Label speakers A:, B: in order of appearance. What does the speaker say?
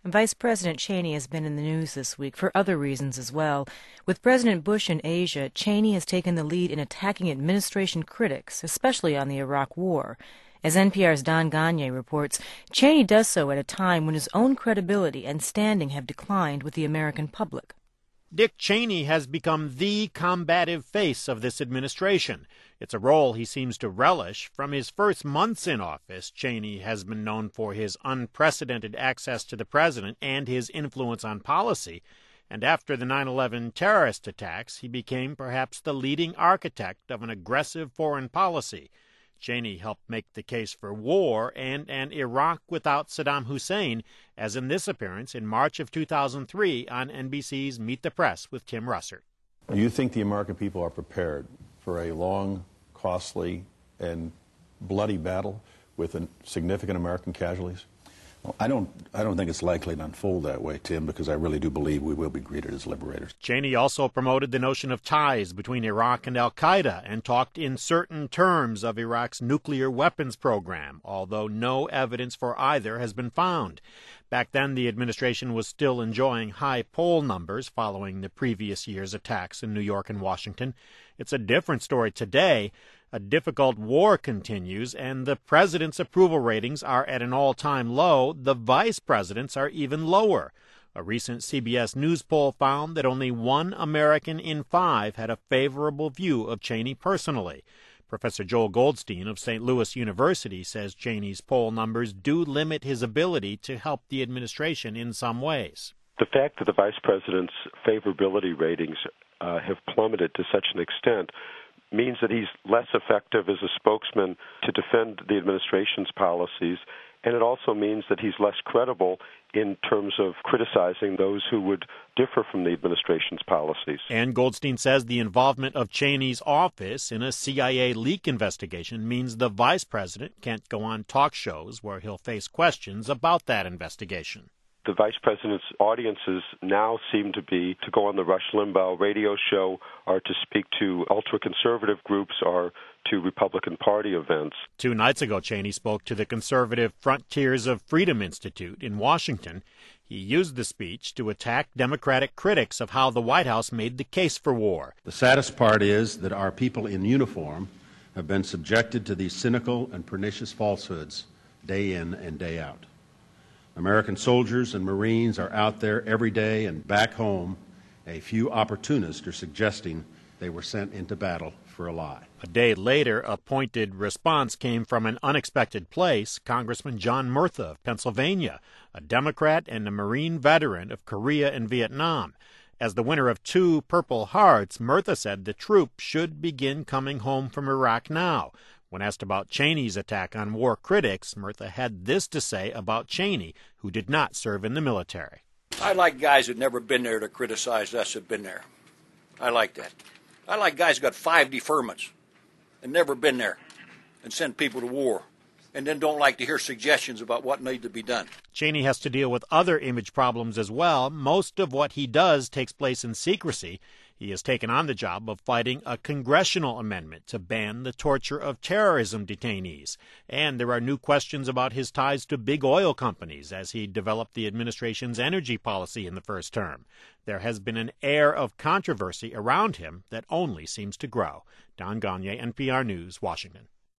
A: Vice President Cheney has been in the news this week for other reasons as well. With President Bush in Asia, Cheney has taken the lead in attacking administration critics, especially on the Iraq War. As NPR's Don Gonyea reports, Cheney does so at a time when his own credibility and standing have declined with the American public.
B: Dick Cheney has become the combative face of this administration. It's a role he seems to relish. From his first months in office, Cheney has been known for his unprecedented access to the president and his influence on policy. And after the 9/11 terrorist attacks, he became perhaps the leading architect of an aggressive foreign policy. Cheney helped make the case for war and an Iraq without Saddam Hussein, as in this appearance in March of 2003 on NBC's Meet the Press with Tim Russert.
C: Do you think the American people are prepared for a long, costly, and bloody battle with significant American casualties?
D: Well, I don't think it's likely to unfold that way, Tim, because I really do believe we will be greeted as liberators.
B: Cheney also promoted the notion of ties between Iraq and al-Qaeda and talked in certain terms of Iraq's nuclear weapons program, although no evidence for either has been found. Back then, the administration was still enjoying high poll numbers following the previous year's attacks in New York and Washington. It's a different story today. A difficult war continues, and the president's approval ratings are at an all-time low. The vice president's are even lower. A recent CBS News poll found that only 1 American in 5 had a favorable view of Cheney personally. Professor Joel Goldstein of St. Louis University says Cheney's poll numbers do limit his ability to help the administration in some ways.
E: The fact that the vice president's favorability ratings have plummeted to such an extent means that he's less effective as a spokesman to defend the administration's policies, and it also means that he's less credible in terms of criticizing those who would differ from the administration's policies.
B: And Goldstein says the involvement of Cheney's office in a CIA leak investigation means the vice president can't go on talk shows where he'll face questions about that investigation.
E: The vice president's audiences now seem to be to go on the Rush Limbaugh radio show or to speak to ultra-conservative groups or to Republican Party events.
B: 2 nights ago, Cheney spoke to the conservative Frontiers of Freedom Institute in Washington. He used the speech to attack Democratic critics of how the White House made the case for war.
D: The saddest part is that our people in uniform have been subjected to these cynical and pernicious falsehoods day in and day out. American soldiers and Marines are out there every day, and back home, a few opportunists are suggesting they were sent into battle for a lie.
B: A day later, a pointed response came from an unexpected place. Congressman John Murtha of Pennsylvania, a Democrat and a Marine veteran of Korea and Vietnam. As the winner of 2 Purple Hearts, Murtha said the troops should begin coming home from Iraq now. When asked about Cheney's attack on war critics, Murtha had this to say about Cheney, who did not serve in the military.
F: I like guys that never been there to criticize us that have been there. I like that. I like guys who got 5 deferments and never been there and send people to war and then don't like to hear suggestions about what needs to be done.
B: Cheney has to deal with other image problems as well. Most of what he does takes place in secrecy. He has taken on the job of fighting a congressional amendment to ban the torture of terrorism detainees. And there are new questions about his ties to big oil companies as he developed the administration's energy policy in the first term. There has been an air of controversy around him that only seems to grow. Don Gonyea, NPR News, Washington.